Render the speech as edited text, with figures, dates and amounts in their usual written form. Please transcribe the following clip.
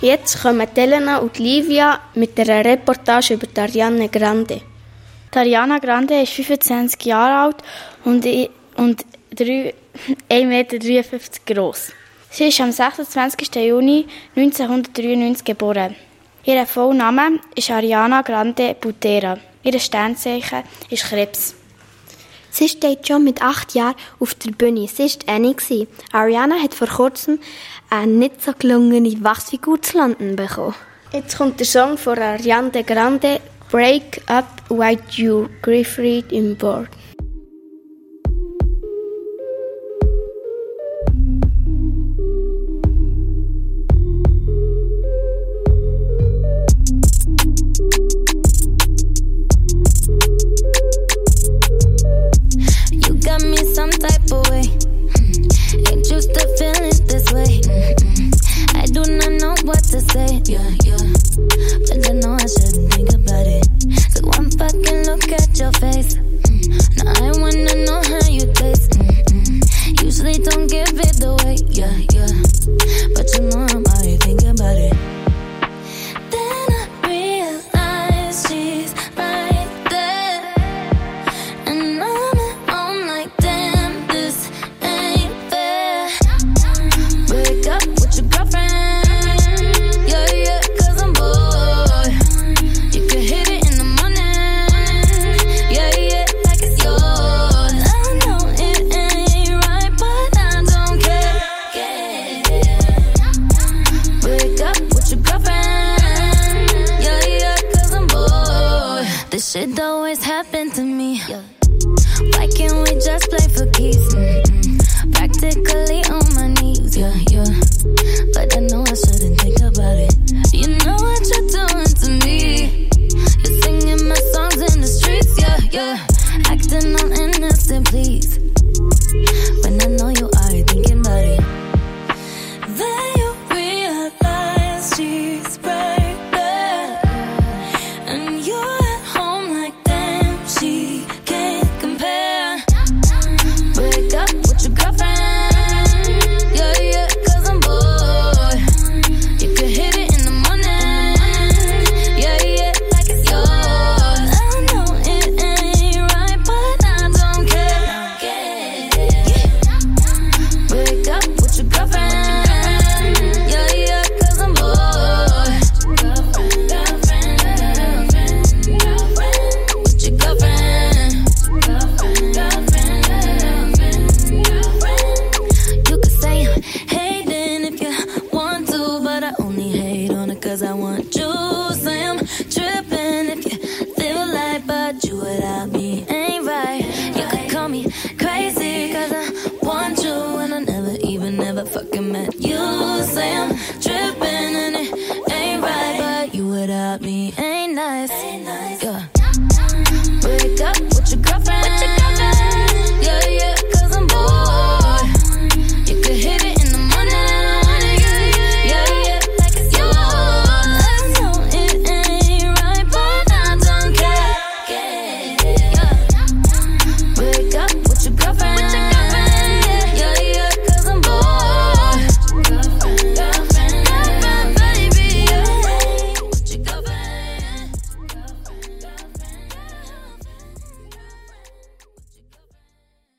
Jetzt kommen Elena und Livia mit einer Reportage über Ariana Grande. Ariana Grande ist 25 Jahre alt und 1,53 Meter groß. Sie ist am 26. Juni 1993 geboren. Ihr Vollname ist Ariana Grande Butera. Ihr Sternzeichen ist Krebs. Sie steht schon mit 8 Jahren auf der Bühne. Sie war Annie. Ariana hat vor kurzem eine nicht so gelungene Wachsfigur zu London bekommen. Jetzt kommt der Song von Ariana Grande, Break Up With You, Griffith in Board. Some type of way. Ain't used to feeling this way. I do not know what to say. But I know I shouldn't think about it. So one fucking look at your face. Now I wanna know how you taste. Usually don't give it away. But you know I'm already thinking about it. Then I realize she's right there, and I'm at home like damn, this ain't fair. Break up with your girlfriend, yeah, 'cause I'm bored. You can hit it in the morning, yeah, like it's yours. I know it ain't right, but I don't care. Break up with your girlfriend, yeah, 'cause I'm bored. This shit always happened to me. Why can't we just play for keeps? Practically on my knees, yeah. But I know I shouldn't think about it. You know what you're doing to me. You're singing my songs in the streets, yeah. Acting all innocent, please. When I know you are thinking about it. Then you realize she's right there, and you're at home like damn, she can't compare. Break up with your girlfriend, yeah, 'cause I'm bored. You can hit it in the morning, yeah, like it's yours. I know it ain't right, but I don't care. Break up with your girlfriend, yeah, 'cause I'm bored. With your girlfriend. You could say I'm hating if you want to, but I only hate on it 'cause I want you. Say I'm tripping if you feel like, but you without me ain't right. You could call me crazy 'cause I want you, and I never fucking met you. Say I'm tripping